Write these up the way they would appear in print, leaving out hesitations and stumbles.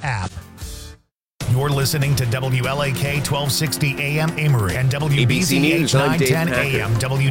app. You're listening to WLAK 1260 AM Amory and WBZH 910 AM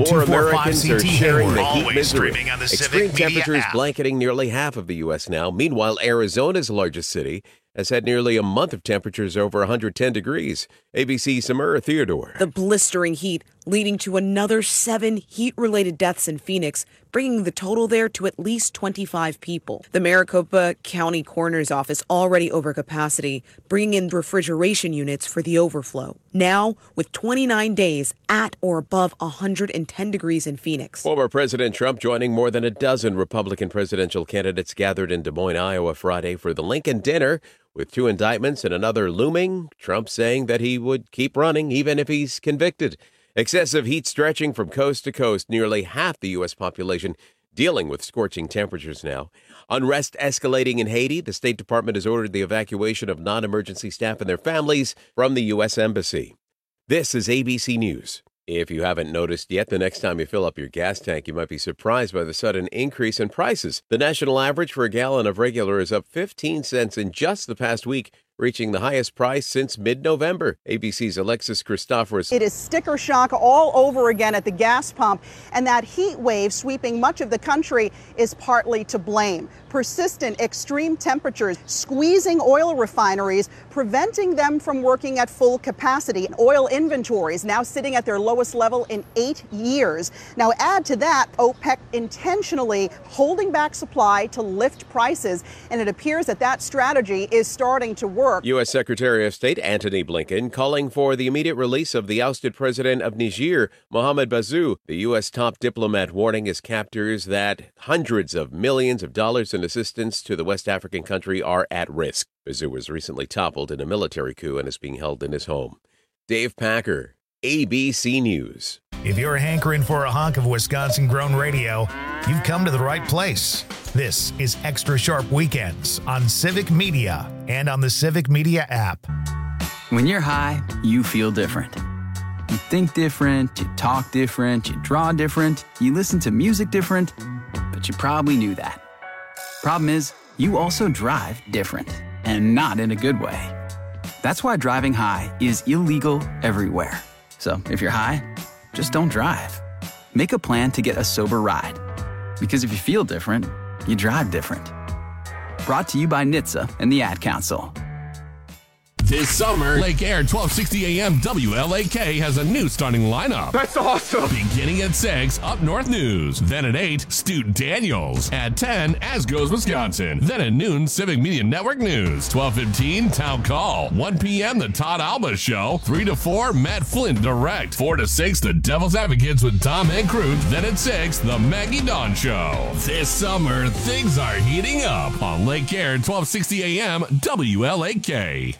W245CT Hayward. Always streaming on the Civic Media temperatures app. blanketing nearly half of the U.S. now. Meanwhile, Arizona's largest city has had nearly a month of temperatures over 110 degrees. ABC Samura Theodore. The blistering heat leading to another 7 heat-related deaths in Phoenix, bringing the total there to at least 25 people. The Maricopa County Coroner's Office already over capacity, bringing in refrigeration units for the overflow. Now, with 29 days at or above 110 degrees in Phoenix. Former President Trump joining more than a dozen Republican presidential candidates gathered in Des Moines, Iowa Friday for the Lincoln Dinner. With 2 indictments and another looming, Trump saying that he would keep running even if he's convicted. Excessive heat stretching from coast to coast, nearly half the U.S. population dealing with scorching temperatures now. Unrest escalating in Haiti. The State Department has ordered the evacuation of non-emergency staff and their families from the U.S. Embassy. This is ABC News. If you haven't noticed yet, the next time you fill up your gas tank, you might be surprised by the sudden increase in prices. The national average for a gallon of regular is up 15 cents in just the past week, reaching the highest price since mid-November. ABC's Alexis Christoforous. It is sticker shock all over again at the gas pump, and that heat wave sweeping much of the country is partly to blame. Persistent extreme temperatures squeezing oil refineries, preventing them from working at full capacity. Oil inventories now sitting at their lowest level in 8 years. Now add to that, OPEC intentionally holding back supply to lift prices, and it appears that that strategy is starting to work. U.S. Secretary of State Antony Blinken calling for the immediate release of the ousted president of Niger, Mohamed Bazoum. The U.S. top diplomat warning his captors that hundreds of millions of dollars in assistance to the West African country are at risk. Bazoum was recently toppled in a military coup and is being held in his home. Dave Packer, ABC News. If you're hankering for a hunk of Wisconsin-grown radio, you've come to the right place. This is Extra Sharp Weekends on Civic Media and on the Civic Media app. When you're high, you feel different. You think different, you talk different, you draw different, you listen to music different, but you probably knew that. Problem is, you also drive different, and not in a good way. That's why driving high is illegal everywhere. So if you're high, just don't drive. Make a plan to get a sober ride. Because if you feel different, you drive different. Brought to you by NHTSA and the Ad Council. This summer, Lake Air 1260 AM WLAK has a new starting lineup. That's awesome. Beginning at 6, Up North News. Then at 8, Stu Daniels. At 10, As Goes Wisconsin. Then at noon, Civic Media Network News. 12:15, Town Call. 1 p.m., The Todd Alba Show. 3 to 4, Matt Flynn Direct. 4 to 6, The Devil's Advocates with Tom and Crute. Then at 6, The Maggie Dawn Show. This summer, things are heating up on Lake Air 1260 AM WLAK.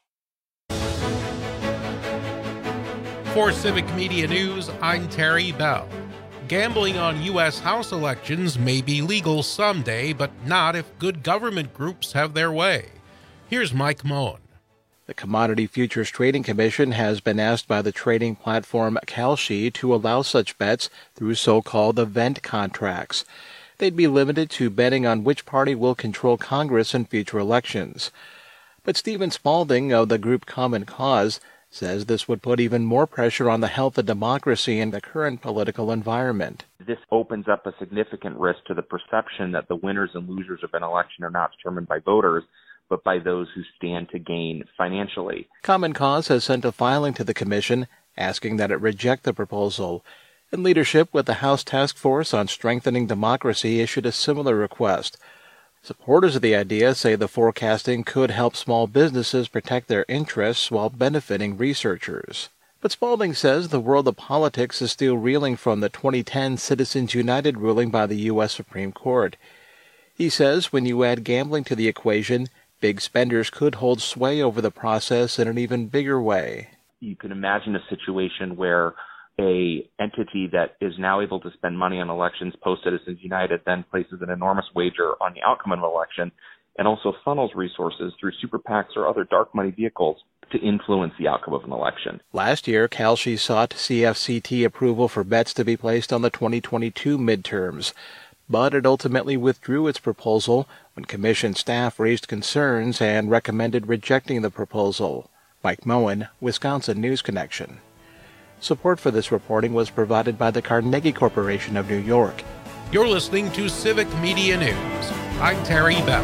For Civic Media News, I'm Terry Bell. Gambling on U.S. House elections may be legal someday, but not if good government groups have their way. Here's Mike Moen. The Commodity Futures Trading Commission has been asked by the trading platform Kalshi to allow such bets through so-called event contracts. They'd be limited to betting on which party will control Congress in future elections. But Stephen Spalding of the group Common Cause says this would put even more pressure on the health of democracy in the current political environment. This opens up a significant risk to the perception that the winners and losers of an election are not determined by voters, but by those who stand to gain financially. Common Cause has sent a filing to the commission asking that it reject the proposal. And leadership with the House Task Force on Strengthening Democracy issued a similar request. Supporters of the idea say the forecasting could help small businesses protect their interests while benefiting researchers. But Spalding says the world of politics is still reeling from the 2010 Citizens United ruling by the U.S. Supreme Court. He says when you add gambling to the equation, big spenders could hold sway over the process in an even bigger way. You can imagine a situation where a entity that is now able to spend money on elections, post-Citizens United, then places an enormous wager on the outcome of an election and also funnels resources through super PACs or other dark money vehicles to influence the outcome of an election. Last year, Kalshi sought CFCT approval for bets to be placed on the 2022 midterms. but it ultimately withdrew its proposal when commission staff raised concerns and recommended rejecting the proposal. Mike Moen, Wisconsin News Connection. Support for this reporting was provided by the Carnegie Corporation of New York. You're listening to Civic Media News. I'm Terry Bell.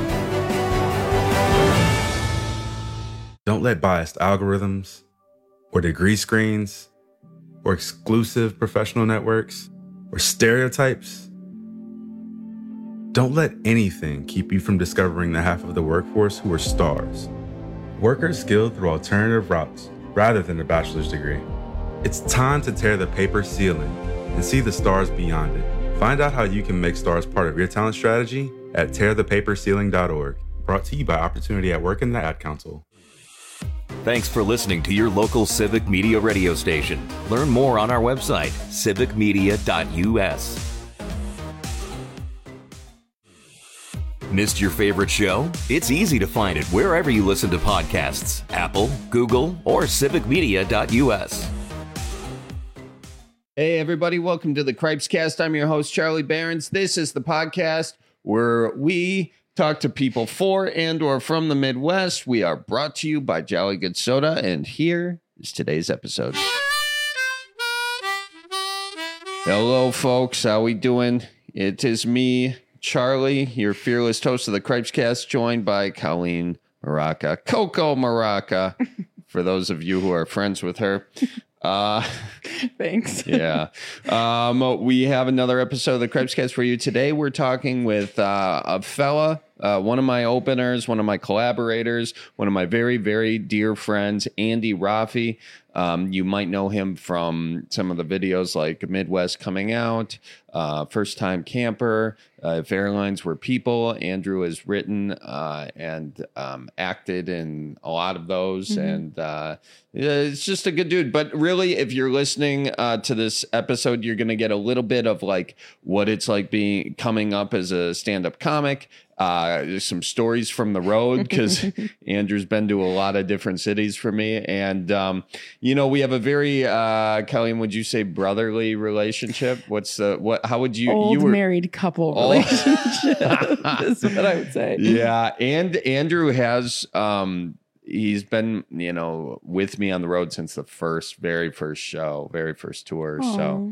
Don't let biased algorithms or degree screens or exclusive professional networks or stereotypes, don't let anything keep you from discovering the half of the workforce who are stars. Workers skilled through alternative routes rather than a bachelor's degree. It's time to tear the paper ceiling and see the stars beyond it. Find out how you can make stars part of your talent strategy at tearthepaperceiling.org. Brought to you by Opportunity at Work and the Ad Council. Thanks for listening to your local Civic Media radio station. Learn more on our website, civicmedia.us. Missed your favorite show? It's easy to find it wherever you listen to podcasts, Apple, Google, or civicmedia.us. Hey everybody, welcome to the Cripescast. I'm your host, Charlie Behrens. This is the podcast where we talk to people for and or from the Midwest. We are brought to you by Jolly Good Soda, and here is today's episode. Hello, folks. How we doing? It is me, Charlie, your fearless host of the Cripescast, joined by Colleen Maraca, Coco Maraca, for those of you who are friends with her. Thanks. Yeah. We have another episode of the Cripescast for you today. We're talking with a fella, one of my openers, one of my collaborators, one of my very, very dear friends, Andy Raffi. You might know him from some of the videos like Midwest Coming Out, First Time Camper, If Airlines Were People. Andrew has written and acted in a lot of those. Mm-hmm. And it's just a good dude. But really, if you're listening to this episode, you're going to get a little bit of like what it's like coming up as a stand-up comic. There's some stories from the road because Andrew's been to a lot of different cities for me. And, we have a very, Colleen, would you say brotherly relationship? How would you, old you were married couple relationship is what I would say. Yeah. And Andrew has, he's been, with me on the road since the very first show, very first tour. Aww. So,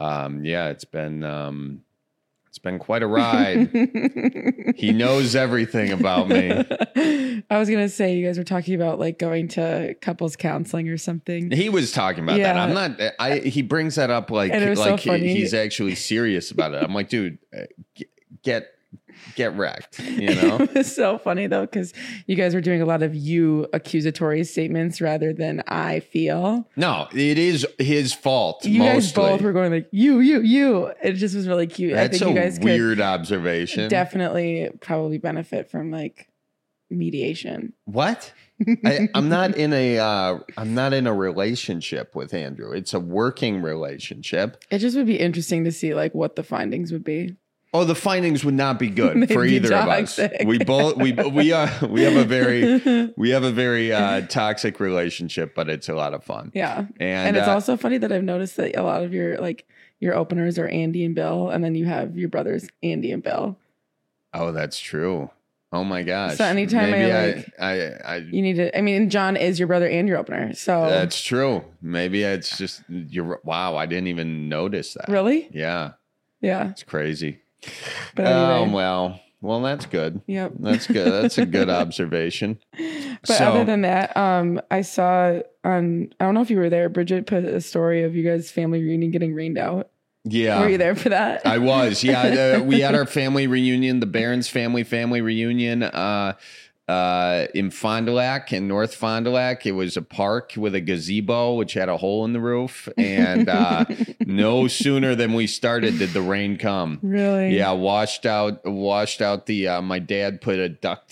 it's been quite a ride. He knows everything about me. I was going to say, you guys were talking about like going to couples counseling or something. He was talking about that. I'm not, he brings that up like so he's actually serious about it. I'm like, dude, get wrecked, It was so funny though, because you guys were doing a lot of you accusatory statements rather than I feel. No, it is his fault. You guys both were going like you. It just was really cute. That's I think you guys weird observation. Definitely probably benefit from like mediation. What? I'm not in a relationship with Andrew. It's a working relationship. It just would be interesting to see like what the findings would be. Oh, the findings would not be good for either of us. We have a very toxic relationship, but it's a lot of fun. Yeah, and it's also funny that I've noticed that a lot of your openers are Andy and Bill, and then you have your brothers Andy and Bill. Oh, that's true. Oh my gosh! So anytime you need to. I mean, John is your brother and your opener, so that's true. Maybe it's just wow. I didn't even notice that. Really? Yeah. Yeah. It's crazy. But anyway. Well, that's good. Yep. That's good. That's a good observation. But other than that, I saw I don't know if you were there, Bridget put a story of you guys' family reunion getting rained out. Yeah. Were you there for that? I was. Yeah. We had our family reunion, the Behrens family reunion, in Fond du Lac, in North Fond du Lac. It was a park with a gazebo, which had a hole in the roof. And no sooner than we started did the rain come. Really? Yeah. Washed out the, my dad put a duct tape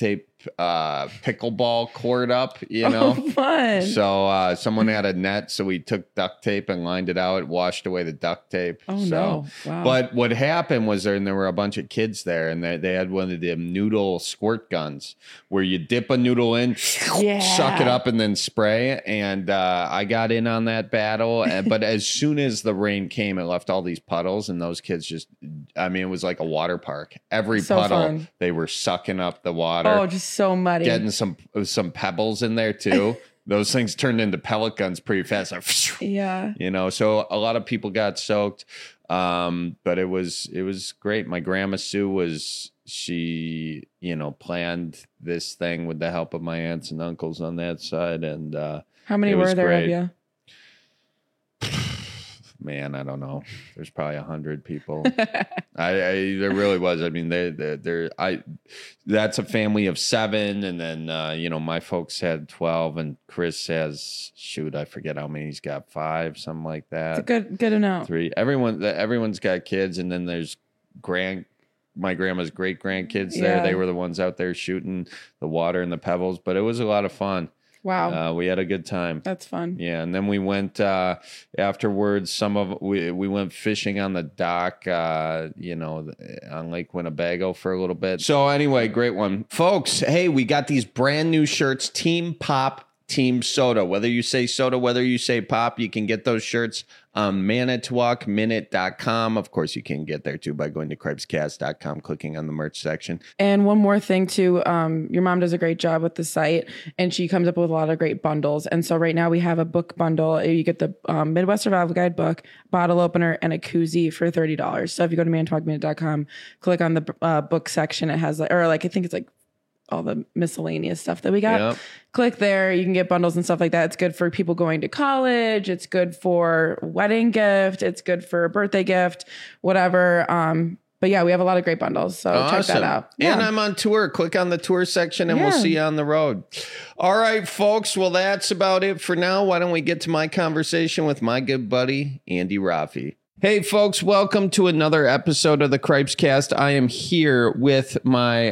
pickleball court up, you know. Oh, fun. So someone had a net, so we took duct tape and lined it out, washed away the duct tape. Oh, so, no. Wow. But what happened was there were a bunch of kids there, and they had one of the noodle squirt guns where you dip a noodle in, suck it up, and then spray. And I got in on that battle. But as soon as the rain came, it left all these puddles, and those kids just, I mean, it was like a water park. Every puddle, fun. They were sucking up the water. Oh, just so muddy. Getting some pebbles in there too. Those things turned into pellet guns pretty fast. Yeah. You know, so a lot of people got soaked. But it was great. My grandma Sue she, you know, planned this thing with the help of my aunts and uncles on that side. And how many were there of you? Man, I don't know. There's probably 100 people. There really was. I mean, that's a family of 7, and then you know, my folks had 12, and Chris has I forget how many he's got, 5, something like that. It's a good amount. 3. Everyone's got kids, and then there's my grandma's great grandkids there. They were the ones out there shooting the water and the pebbles, but it was a lot of fun. Wow. We had a good time. That's fun. Yeah. And then we went afterwards. We went fishing on the dock, you know, on Lake Winnebago for a little bit. So anyway, great one. Folks, hey, we got these brand new shirts, Team Pop, Team Soda. Whether you say soda, whether you say pop, you can get those shirts on manitowocminute.com. Of course, you can get there too by going to cripescast.com, clicking on the merch section. And one more thing too, your mom does a great job with the site, and she comes up with a lot of great bundles. And so right now we have a book bundle. You get the Midwest Survival Guide book, bottle opener, and a koozie for $30. So if you go to manitowocminute.com, click on the book section, it has I think it's like all the miscellaneous stuff that we got. Yep. Click there. You can get bundles and stuff like that. It's good for people going to college. It's good for wedding gift. It's good for a birthday gift, whatever. But yeah, we have a lot of great bundles. So check that out. Yeah. And I'm on tour. Click on the tour section and we'll see you on the road. All right, folks. Well, that's about it for now. Why don't we get to my conversation with my good buddy, Andy Raffi. Hey, folks, welcome to another episode of the Cripescast. I am here with my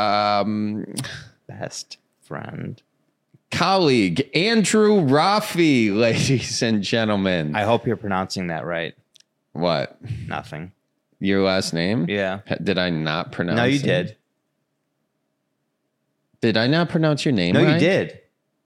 best friend, colleague, Andrew Raffi, ladies and gentlemen. I hope you're pronouncing that right. What? Nothing. Your last name? Yeah. Did I not pronounce it? No, you did. Did I not pronounce your name right? No, you did.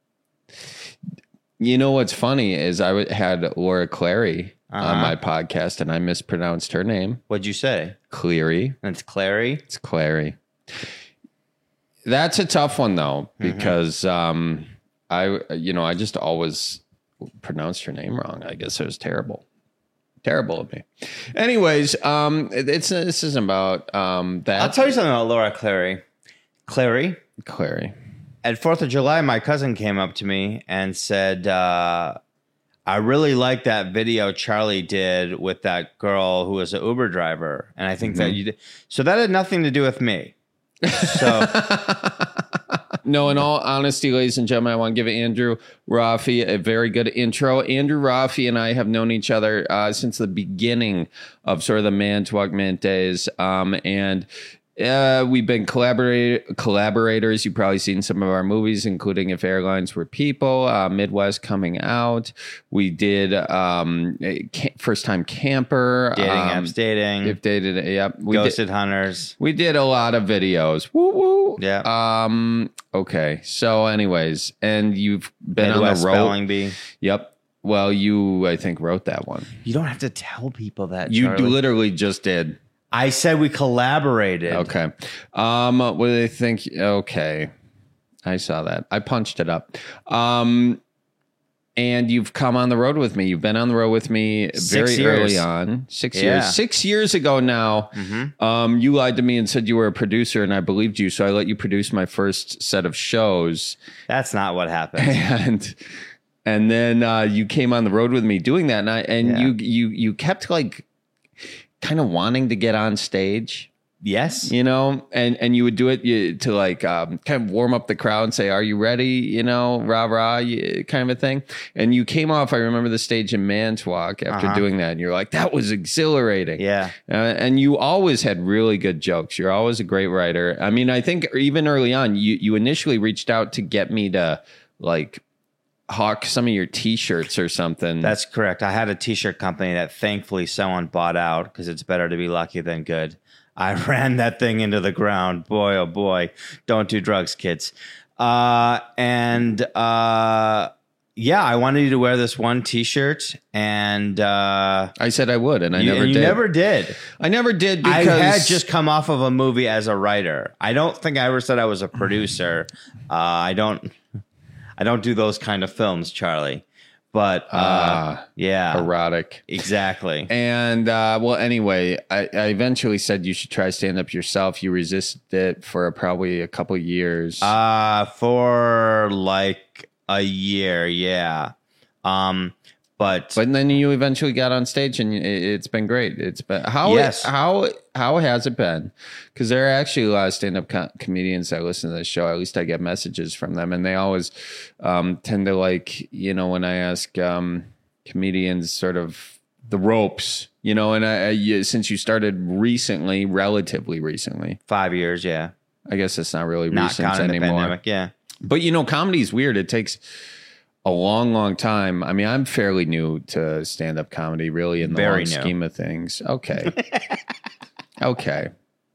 You know what's funny is I had Laura Clary on my podcast, and I mispronounced her name. What'd you say? Cleary. And it's Clary? It's Clary. That's a tough one, though, because I just always pronounced her name wrong. I guess it was terrible. Terrible of me. Anyways, this isn't about that. I'll tell you something about Laura Clary. Clary. At 4th of July, my cousin came up to me and said, I really like that video Charlie did with that girl who was an Uber driver. And I think that you did. So that had nothing to do with me. So no, in all honesty, ladies and gentlemen, I want to give Andrew Raffi a very good intro. Andrew Raffi and I have known each other since the beginning of sort of the Man to Walk Minute days. And we've been collaborators. You've probably seen some of our movies, including If Airlines Were People, Midwest Coming Out. We did First Time Camper. Dating Apps Dating. If Dated, yep. Ghosted Hunters. We did a lot of videos. Woo woo. Yeah. Okay. So anyways, and you've been Midwest on the road. Spelling Bee. Yep. Well, you, I think, wrote that one. You don't have to tell people that, You Charlie. literally just did. I said we collaborated. Okay. What do they think? Okay. I saw that. I punched it up. And you've come on the road with me. You've been on the road with me very early on. 6 years. 6 years ago now, you lied to me and said you were a producer, and I believed you, so I let you produce my first set of shows. That's not what happened. And then you came on the road with me doing that, and you kept like kind of wanting to get on stage. Yes. You know, and you would do it to like kind of warm up the crowd and say, are you ready? You know, rah, rah, kind of a thing. And you came off, I remember the stage in Manitowoc after doing that. And you're like, that was exhilarating. Yeah. And you always had really good jokes. You're always a great writer. I mean, I think even early on, you initially reached out to get me to like hawk some of your T-shirts or something. That's correct. I had a T-shirt company that thankfully someone bought out because it's better to be lucky than good. I ran that thing into the ground. Boy, oh boy. Don't do drugs, kids. Yeah, I wanted you to wear this one T-shirt, and I said I would, and you never did. I never did because I had just come off of a movie as a writer. I don't think I ever said I was a producer. I don't do those kind of films, Charlie. But yeah, erotic, exactly. And well, anyway, I eventually said you should try stand up yourself. You resisted it for probably a couple of years. For like a year, yeah. But then you eventually got on stage, and it's been great. It's been how has it been? Because there are actually a lot of stand-up comedians that listen to this show. At least I get messages from them, and they always tend to like, you know, when I ask comedians sort of the ropes, you know, and since you started recently, relatively recently, 5 years, yeah. I guess it's not really not recent counting anymore. The pandemic, yeah. But you know, comedy is weird. It takes a long time. I mean, I'm fairly new to stand-up comedy, really, in the long scheme of things. Okay. Okay.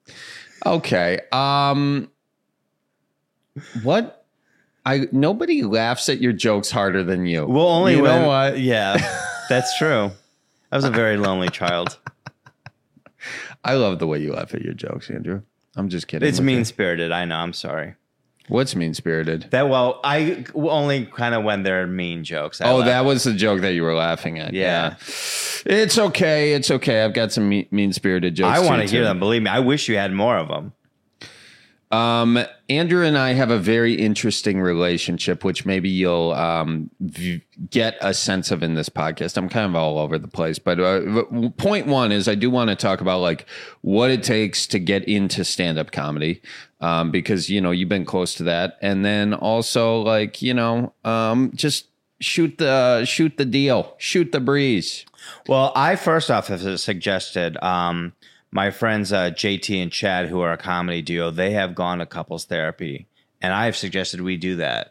What? Nobody laughs at your jokes harder than you. Well, only you when, know what? Yeah, that's true. I was a very lonely child. I love the way you laugh at your jokes, Andrew. I'm just kidding. It's mean-spirited. I know. I'm sorry. What's mean-spirited? I only kind of when they're mean jokes. That was the joke that you were laughing at. Yeah. It's okay. I've got some mean-spirited jokes. I want to hear them. Believe me. I wish you had more of them. Andrew and I have a very interesting relationship, which maybe you'll get a sense of in this podcast. I'm kind of all over the place, but point one is I do want to talk about like what it takes to get into stand-up comedy, because you know you've been close to that, and then also like you know just shoot the deal, shoot the breeze. Well, I first off have suggested. My friends JT and Chad, who are a comedy duo, they have gone to couples therapy, and I've suggested we do that.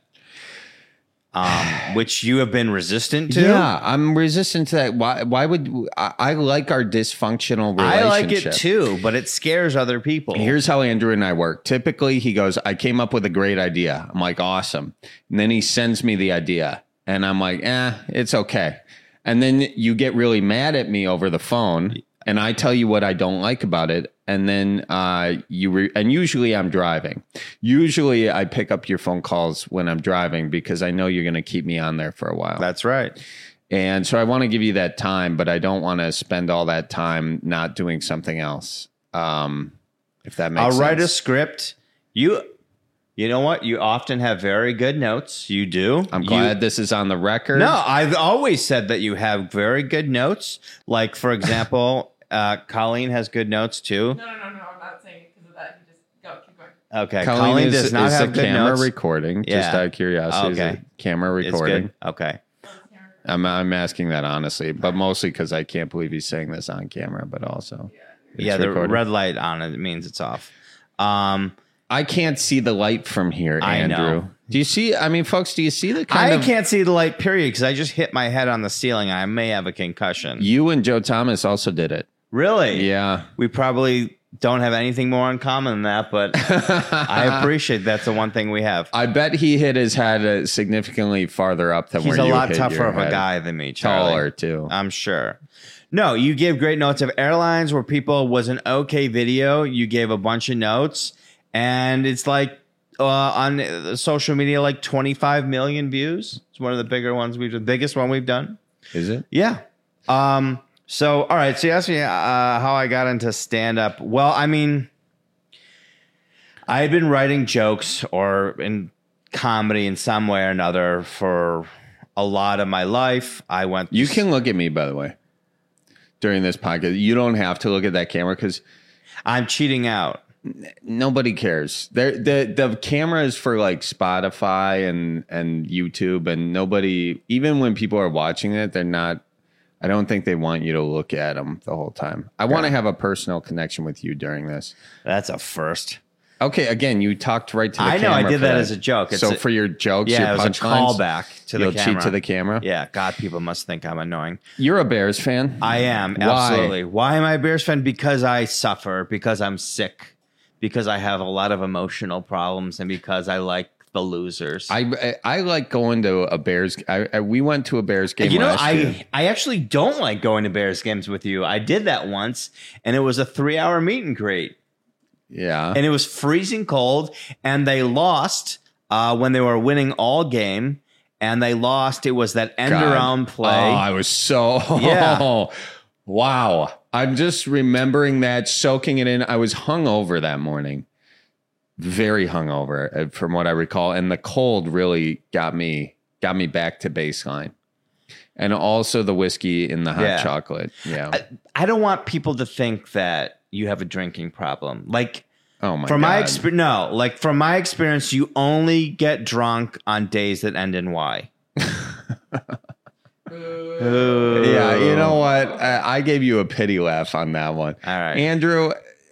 Which you have been resistant to. Yeah, I'm resistant to that. Why would I like our dysfunctional relationship? I like it too, but it scares other people. Here's how Andrew and I work. Typically, he goes, "I came up with a great idea." I'm like, "Awesome," and then he sends me the idea, and I'm like, "It's okay." And then you get really mad at me over the phone. And I tell you what I don't like about it, and then and usually I'm driving. Usually I pick up your phone calls when I'm driving because I know you're going to keep me on there for a while. That's right. And so I want to give you that time, but I don't want to spend all that time not doing something else. If that makes sense. I'll write a script. You know what? You often have very good notes. You do. I'm glad this is on the record. No, I've always said that you have very good notes. Like, for example, Colleen has good notes too. No. I'm not saying it because of that. You just keep going. Okay. Colleen does not have good camera notes. recording. Yeah. Just out of curiosity. Okay. Is it camera recording. Okay. I'm asking that honestly, but mostly because I can't believe he's saying this on camera, but also. Yeah, the red light on it means it's off. I can't see the light from here, Andrew. I know. Do you see? I mean, folks, do you see the kind of... I can't see the light, period, because I just hit my head on the ceiling. I may have a concussion. You and Joe Thomas also did it. Really? Yeah. We probably don't have anything more in common than that, but I appreciate that's the one thing we have. I bet he hit his head significantly farther up than where you hit your head. He's a lot tougher of a guy than me, Charlie. Taller, too. I'm sure. No, you gave great notes of airlines where people was an okay video. You gave a bunch of notes. And it's like on social media, like 25 million views. It's one of the bigger ones the biggest one we've done. Is it? Yeah. So, all right. So you asked me how I got into stand up. Well, I mean, I had been writing jokes or in comedy in some way or another for a lot of my life. You can look at me, by the way, during this podcast. You don't have to look at that camera because I'm cheating out. Nobody cares. The camera is for like Spotify and YouTube, and nobody, even when people are watching it, they're not. I don't think they want you to look at them the whole time. I want to have a personal connection with you during this. That's a first. Okay, again, you talked right to the camera. I know, I did that as a joke. For your jokes, yeah, your it was a callback to the camera. You'll cheat to the camera? Yeah, God, people must think I'm annoying. You're a Bears fan? I am, absolutely. Why am I a Bears fan? Because I suffer, because I'm sick, because I have a lot of emotional problems, and because I like the losers. I like going to a Bears. We went to a Bears game last year. I actually don't like going to Bears games with you. I did that once, and it was a 3-hour meet and greet. Yeah. And it was freezing cold, and they lost when they were winning all game, and they lost. It was that end around play. Oh, I was so... Yeah. Wow. I'm just remembering that, soaking it in. I was hungover that morning. Very hungover, from what I recall. And the cold really got me back to baseline. And also the whiskey in the hot chocolate. Yeah. I don't want people to think that you have a drinking problem. Like, oh my from God. my experience, no. Like, from my experience, you only get drunk on days that end in Y. Yeah, you know what? I gave you a pity laugh on that one. All right, Andrew.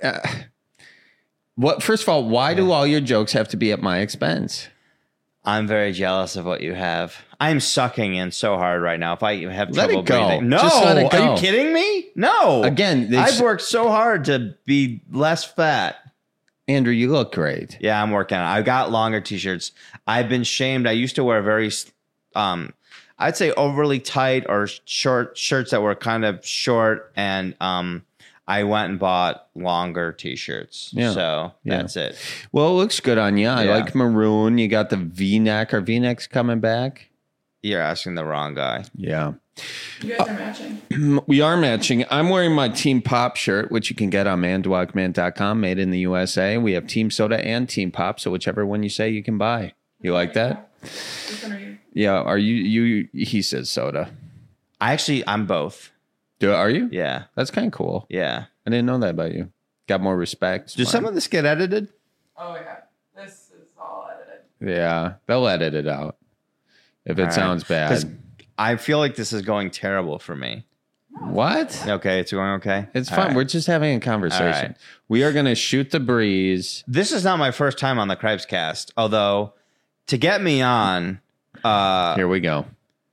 What? First of all, why do all your jokes have to be at my expense? I'm very jealous of what you have. I'm sucking in so hard right now. If I have let trouble it go. breathing, no, just let it go. Are you kidding me? No. Again, I've worked so hard to be less fat. Andrew, you look great. Yeah, I'm working on it. I've got longer t-shirts. I've been shamed. I used to wear very, I'd say overly tight or short shirts that were kind of short, and I went and bought longer t-shirts. Yeah. So that's it. Well, it looks good on you. I like maroon. You got the V-neck. Are V-necks coming back? You're asking the wrong guy. Yeah. You guys are matching. We are matching. I'm wearing my Team Pop shirt, which you can get on mandwalkman.com, made in the USA. We have Team Soda and Team Pop, so whichever one you say you can buy. You like that? Which one are you? Yeah. Are you? He says soda. I'm both. Are you? Yeah. That's kind of cool. Yeah. I didn't know that about you. Got more respect. Does some of this get edited? Oh, yeah. This is all edited. Yeah. They'll edit it out if it sounds bad. I feel like this is going terrible for me. What? Okay, it's going okay. It's fun. Right. We're just having a conversation. Right. We are going to shoot the breeze. This is not my first time on the Cripes Cast, although to get me on... Here we go.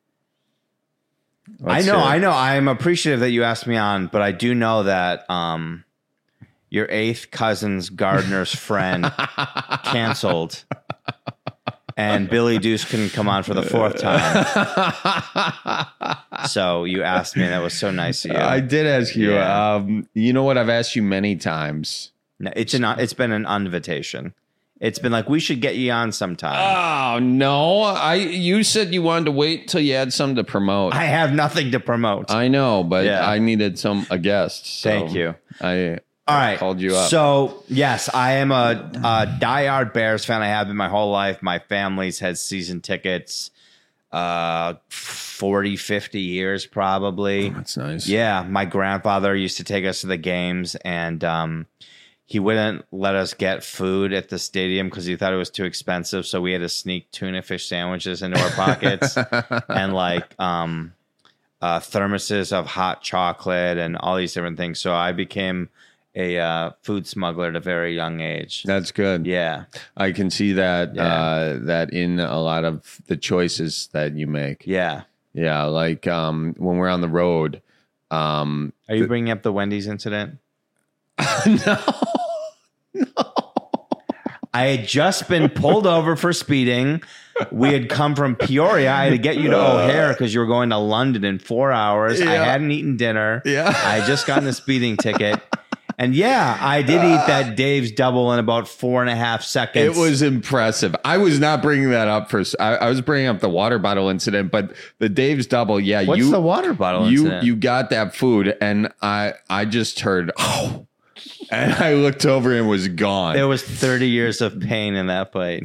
I know. I'm appreciative that you asked me on, but I do know that your 8th cousin's gardener's friend canceled, and Billy Deuce couldn't come on for the 4th time. So you asked me, and that was so nice of you. I did ask you. Yeah. You know what? I've asked you many times. No, it's been an invitation. It's been like, we should get you on sometime. Oh, no. You said you wanted to wait till you had something to promote. I have nothing to promote. I know, but I needed a guest. So thank you. I called you up. So, yes, I am a diehard Bears fan. I have been my whole life. My family's had season tickets 40, 50 years probably. That's nice. Yeah, my grandfather used to take us to the games, and he wouldn't let us get food at the stadium because he thought it was too expensive. So we had to sneak tuna fish sandwiches into our pockets and thermoses of hot chocolate and all these different things. So I became a food smuggler at a very young age. That's good. Yeah. I can see that that in a lot of the choices that you make. Yeah. Yeah. Like when we're on the road. Are you bringing up the Wendy's incident? No. I had just been pulled over for speeding. We had come from Peoria. I had to get you to O'Hare because you were going to London in 4 hours. Yeah. I hadn't eaten dinner. Yeah. I had just gotten a speeding ticket. And I did eat that Dave's double in about 4.5 seconds. It was impressive. I was not bringing that up I was bringing up the water bottle incident, but the Dave's double. Yeah. What's the water bottle incident? You got that food, and I just heard, oh. And I looked over and was gone. There was 30 years of pain in that bite.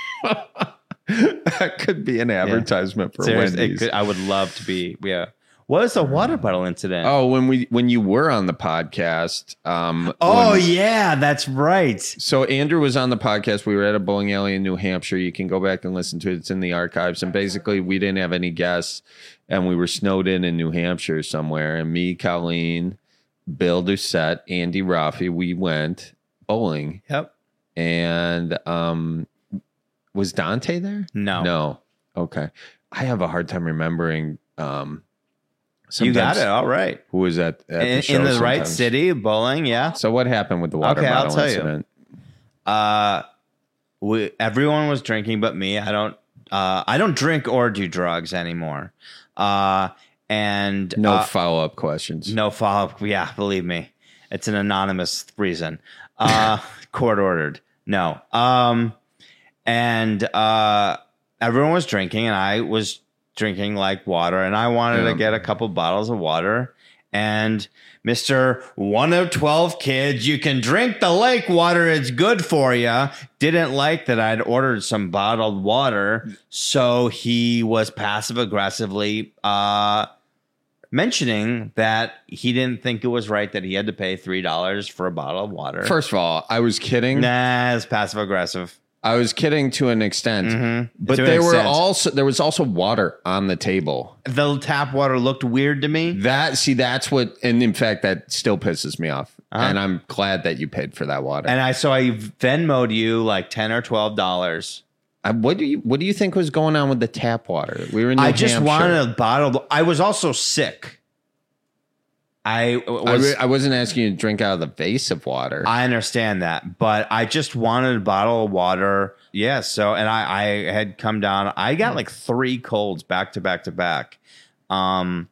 That could be an advertisement for Wendy's. I would love to be. Yeah. What was the water bottle incident? Oh, when you were on the podcast. Yeah, that's right. So Andrew was on the podcast. We were at a bowling alley in New Hampshire. You can go back and listen to it. It's in the archives. And basically, we didn't have any guests, and we were snowed in New Hampshire somewhere. And me, Colleen, Bill Doucette, Andy Raffi, we went bowling. Yep. And was Dante there? No. Okay. I have a hard time remembering. You got it all right. Who was at the show in the sometimes. right city, bowling? Yeah. So what happened with the water bottle I'll tell incident? Everyone was drinking, but me. I don't drink or do drugs anymore. And no follow-up questions. No follow-up. Yeah, believe me, it's an anonymous reason. Court ordered. No. And everyone was drinking, and I was drinking like water, and I wanted to get a couple bottles of water. And Mr. 1 of 12 kids, you can drink the lake water, it's good for you, didn't like that I'd ordered some bottled water. So he was passive aggressively mentioning that he didn't think it was right that he had to pay $3 for a bottle of water. First of all, I was kidding. Nah, it's passive aggressive. I was kidding to an extent, but To an there was also water on the table. The tap water looked weird to me. That's what, and in fact, that still pisses me off. And I'm glad that you paid for that water. And I Venmo'd you like $10 or $12. What do you think was going on with the tap water? We were in New Hampshire. Just wanted a bottle. I was also sick. I wasn't asking you to drink out of the vase of water. I understand that, but I just wanted a bottle of water. Yeah. So, and I had come down. I got like 3 colds back to back to back. And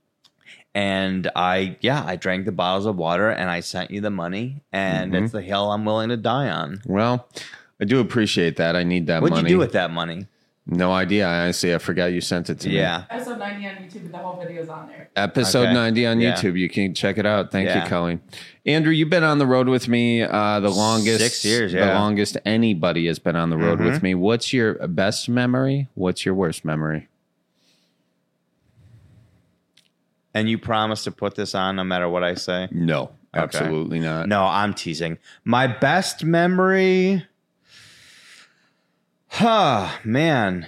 I drank the bottles of water, and I sent you the money, and it's the hill I'm willing to die on. Well, I do appreciate that. I need that money. What'd you do with that money? No idea. Honestly, I forgot you sent it to me. Yeah. Episode 90 on YouTube, and the whole video's on there. Episode 90 on YouTube. You can check it out. Thank you, Colleen. Andrew, you've been on the road with me the longest. 6 years, The longest anybody has been on the road with me. What's your best memory? What's your worst memory? And you promise to put this on no matter what I say? No, absolutely not. No, I'm teasing. My best memory... man.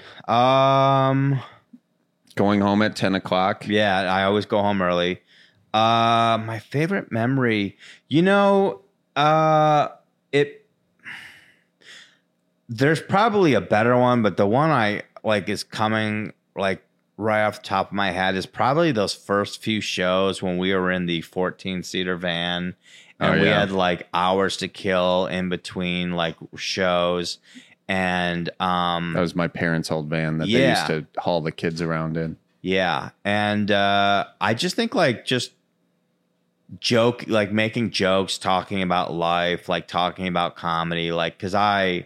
Going home at 10 o'clock. Yeah, I always go home early. My favorite memory, there's probably a better one, but the one I like is coming like right off the top of my head is probably those first few shows when we were in the 14-seater van and we had like hours to kill in between like shows. And that was my parents' old van that they used to haul the kids around in. Yeah. And I just think like making jokes, talking about life, like talking about comedy, like because I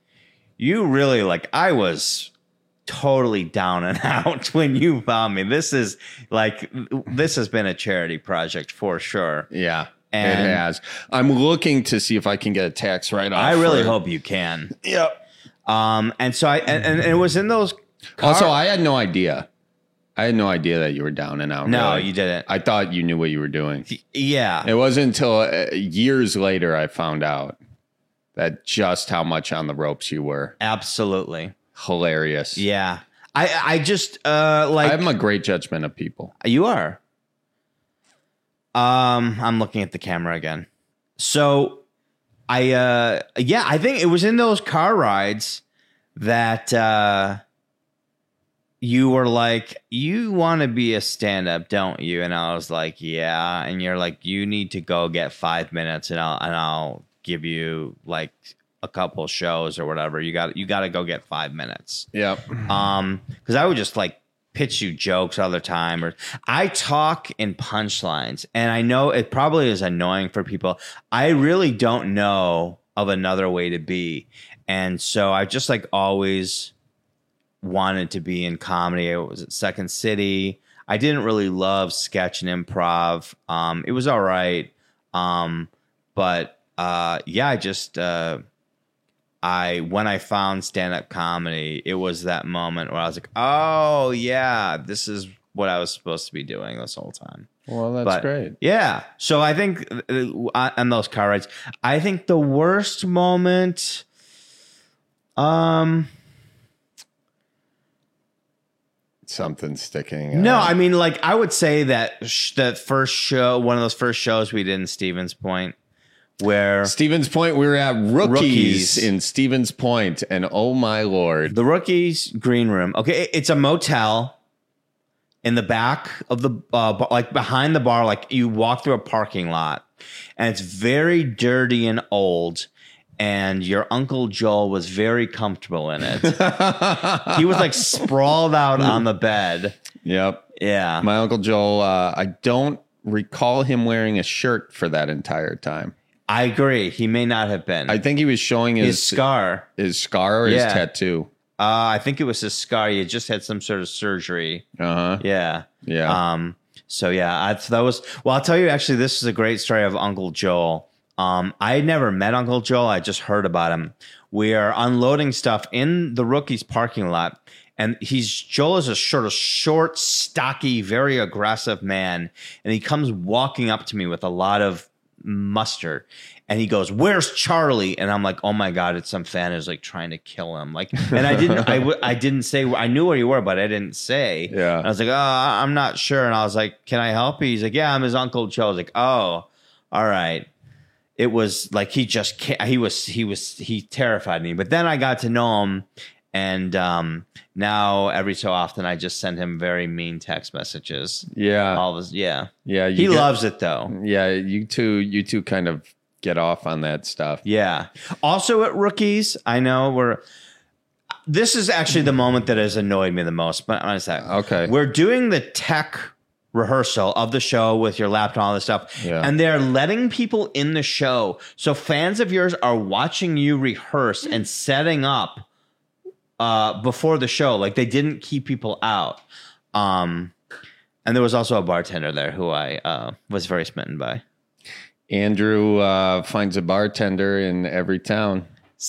was totally down and out when you found me. This has been a charity project for sure. Yeah. And it has. I'm looking to see if I can get a tax write-off. I really hope you can. Yep. And so and it was in those. Also, I had no idea. I had no idea that you were down and out. No, really. You didn't. I thought you knew what you were doing. Yeah. It wasn't until years later I found out that just how much on the ropes you were. Absolutely. Hilarious. Yeah. I just I have a great judgment of people. You are. I'm looking at the camera again. So I think it was in those car rides that you were like, you want to be a stand-up, don't you? And I was like, yeah. And you're like, you need to go get 5 minutes, and I'll give you like a couple shows or whatever. You got to go get 5 minutes. Yep. Because I would just like pitch you jokes all the time, or I talk in punchlines, and I know it probably is annoying for people. I really don't know of another way to be, and so I just like always wanted to be in comedy. I was at Second City. I didn't really love sketch and improv. It was all right, but I just when I found stand-up comedy, it was that moment where I was like, oh yeah, this is what I was supposed to be doing this whole time. Well, that's great. Yeah. So I think on those car rides, I think the worst moment, something sticking. No, I mean, like, I would say that that first show, one of those first shows we did in Stevens Point, where Stevens Point, we were at Rookies in Stevens Point, and oh my Lord, the Rookies green room. Okay, it's a motel in the back of the like behind the bar, like you walk through a parking lot, and it's very dirty and old. And your Uncle Joel was very comfortable in it. He was like sprawled out on the bed. Yep. Yeah. My Uncle Joel, I don't recall him wearing a shirt for that entire time. I agree. He may not have been. I think he was showing his scar. His scar or his tattoo? I think it was his scar. He had just had some sort of surgery. Uh-huh. Yeah. Yeah. So yeah, that was, well, I'll tell you, actually, this is a great story of Uncle Joel. I had never met Uncle Joel. I just heard about him. We are unloading stuff in the Rookies parking lot. And Joel is a sort of short, stocky, very aggressive man. And he comes walking up to me with a lot of muster. And he goes, "Where's Charlie?" And I'm like, "Oh my God, it's some fan who's like trying to kill him." Like, and I didn't say, I knew where you were, but I didn't say. Yeah. And I was like, "Oh, I'm not sure." And I was like, "Can I help you?" He's like, "Yeah, I'm his Uncle Joe." I was like, "Oh, all right." It was like he terrified me. But then I got to know him, and now every so often I just send him very mean text messages. Yeah, yeah. He loves it though. Yeah, you two kind of get off on that stuff. Yeah. Also at Rookies, I know this is actually the moment that has annoyed me the most. But I'm say, okay, we're doing the tech rehearsal of the show with your laptop and all this stuff, and they're letting people in the show, so fans of yours are watching you rehearse and setting up before the show. Like, they didn't keep people out, and there was also a bartender there who I was very smitten by. Andrew finds a bartender in every town.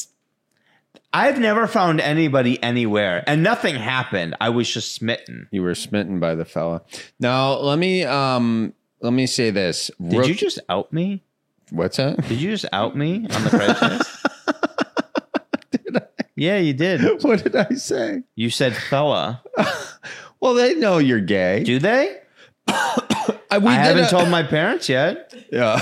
I've never found anybody anywhere, and nothing happened. I was just smitten. You were smitten by the fella. Now, let me say this. Did you just out me? What's that? Did you just out me on the Craigslist? Did I? Yeah, you did. What did I say? You said fella. Well, they know you're gay. Do they? I haven't told my parents yet. Yeah.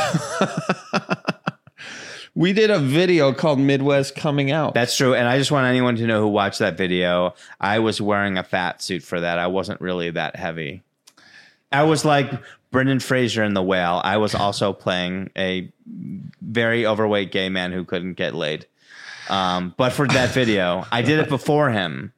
We did a video called Midwest Coming Out. That's true. And I just want anyone to know who watched that video, I was wearing a fat suit for that. I wasn't really that heavy. I was like Brendan Fraser in The Whale. I was also playing a very overweight gay man who couldn't get laid. But for that video, I did it before him.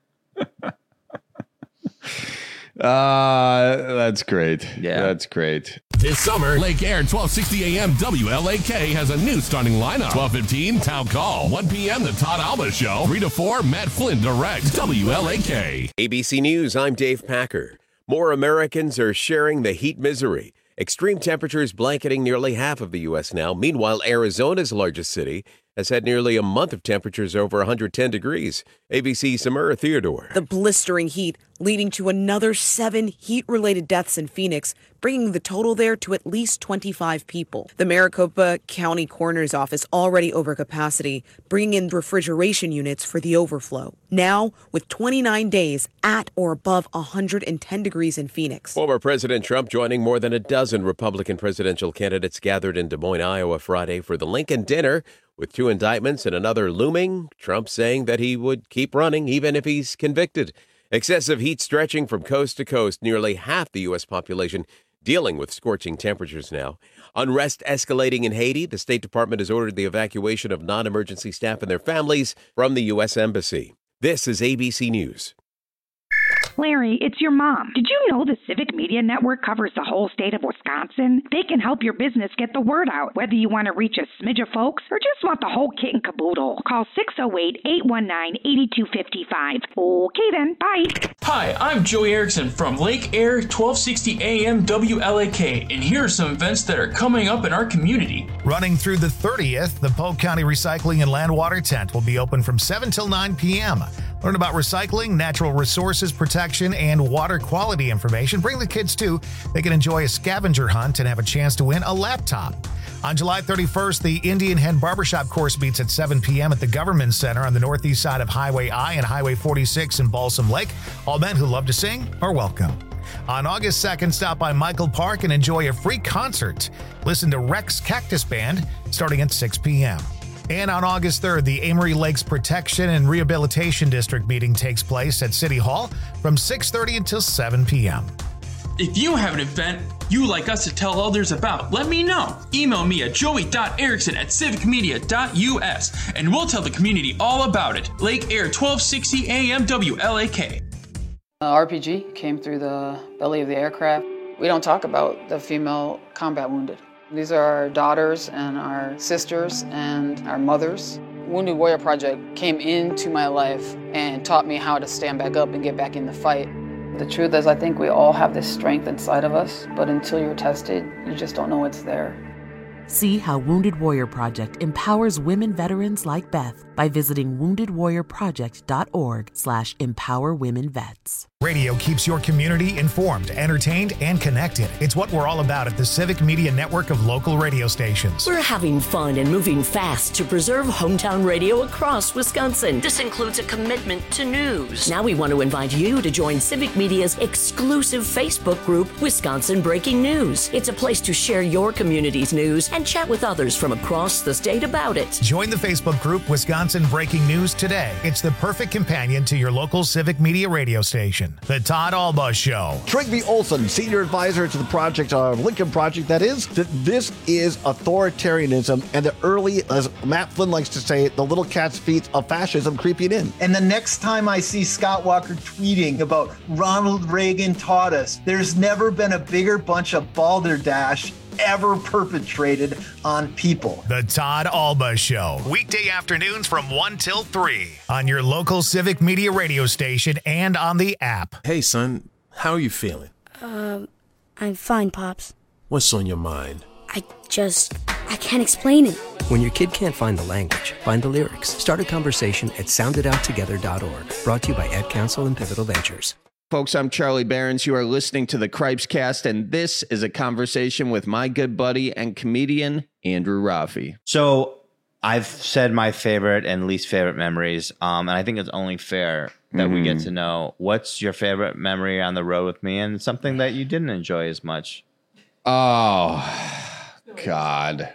That's great. Yeah. That's great. This summer, Lake Air 1260 AM WLAK has a new starting lineup. 12:15 Town Call. 1 p.m. The Todd Alba Show. 3 to 4 Matt Flynn Direct. WLAK. ABC News, I'm Dave Packer. More Americans are sharing the heat misery. Extreme temperatures blanketing nearly half of the U.S. now. Meanwhile, Arizona's largest city has had nearly a month of temperatures over 110 degrees. ABC's Samara Theodore. The blistering heat leading to another 7 heat-related deaths in Phoenix, bringing the total there to at least 25 people. The Maricopa County Coroner's Office already over capacity, bringing in refrigeration units for the overflow. Now, with 29 days at or above 110 degrees in Phoenix. Former President Trump joining more than a dozen Republican presidential candidates gathered in Des Moines, Iowa Friday for the Lincoln Dinner. With 2 indictments and another looming, Trump saying that he would keep running even if he's convicted. Excessive heat stretching from coast to coast, nearly half the U.S. population dealing with scorching temperatures now. Unrest escalating in Haiti. The State Department has ordered the evacuation of non-emergency staff and their families from the U.S. Embassy. This is ABC News. Larry, it's your mom. Did you know the Civic Media Network covers the whole state of Wisconsin? They can help your business get the word out, whether you want to reach a smidge of folks or just want the whole kit and caboodle. Call 608-819-8255. Okay then, bye. Hi, I'm Joey Erickson from Lake Air 1260 AM WLAK, and here are some events that are coming up in our community. Running through the 30th, the Polk County Recycling and Land Water Tent will be open from 7 till 9 p.m. Learn about recycling, natural resources protection, and water quality information. Bring the kids too. They can enjoy a scavenger hunt and have a chance to win a laptop. On July 31st, the Indian Head Barbershop course meets at 7 p.m. at the Government Center on the northeast side of Highway I and Highway 46 in Balsam Lake. All men who love to sing are welcome. On August 2nd, stop by Michael Park and enjoy a free concert. Listen to Rex Cactus Band starting at 6 p.m. And on August 3rd, the Amory Lakes Protection and Rehabilitation District meeting takes place at City Hall from 6:30 until 7 p.m. If you have an event you'd like us to tell others about, let me know. Email me at joey.erickson@civicmedia.us and we'll tell the community all about it. Lake Air 1260 AM WLAK. RPG came through the belly of the aircraft. We don't talk about the female combat wounded. These are our daughters and our sisters and our mothers. Wounded Warrior Project came into my life and taught me how to stand back up and get back in the fight. The truth is, I think we all have this strength inside of us, but until you're tested, you just don't know it's there. See how Wounded Warrior Project empowers women veterans like Beth by visiting woundedwarriorproject.org/empowerwomenvets. Radio keeps your community informed, entertained, and connected. It's what we're all about at the Civic Media Network of local radio stations. We're having fun and moving fast to preserve hometown radio across Wisconsin. This includes a commitment to news. Now we want to invite you to join Civic Media's exclusive Facebook group, Wisconsin Breaking News. It's a place to share your community's news and chat with others from across the state about it. Join the Facebook group Wisconsin Breaking News today. It's the perfect companion to your local Civic Media radio station. The Todd Alba Show. Trygve Olsen, senior advisor to the project, Lincoln Project, that is, that this is authoritarianism and the early, as Matt Flynn likes to say, the little cat's feet of fascism creeping in. And the next time I see Scott Walker tweeting about Ronald Reagan taught us, there's never been a bigger bunch of balderdash ever perpetrated on people. The Todd Alba Show. Weekday afternoons from 1 till 3 on your local Civic Media radio station and on the app. Hey, son, how are you feeling? I'm fine, Pops. What's on your mind? I can't explain it. When your kid can't find the language, find the lyrics. Start a conversation at sounditouttogether.org. Brought to you by Ad Council and Pivotal Ventures. Folks, I'm Charlie Behrens. You are listening to the Cripes Cast, and this is a conversation with my good buddy and comedian, Andrew Rafi. So I've said my favorite and least favorite memories, and I think it's only fair that we get to know what's your favorite memory on the road with me and something that you didn't enjoy as much. Oh, God.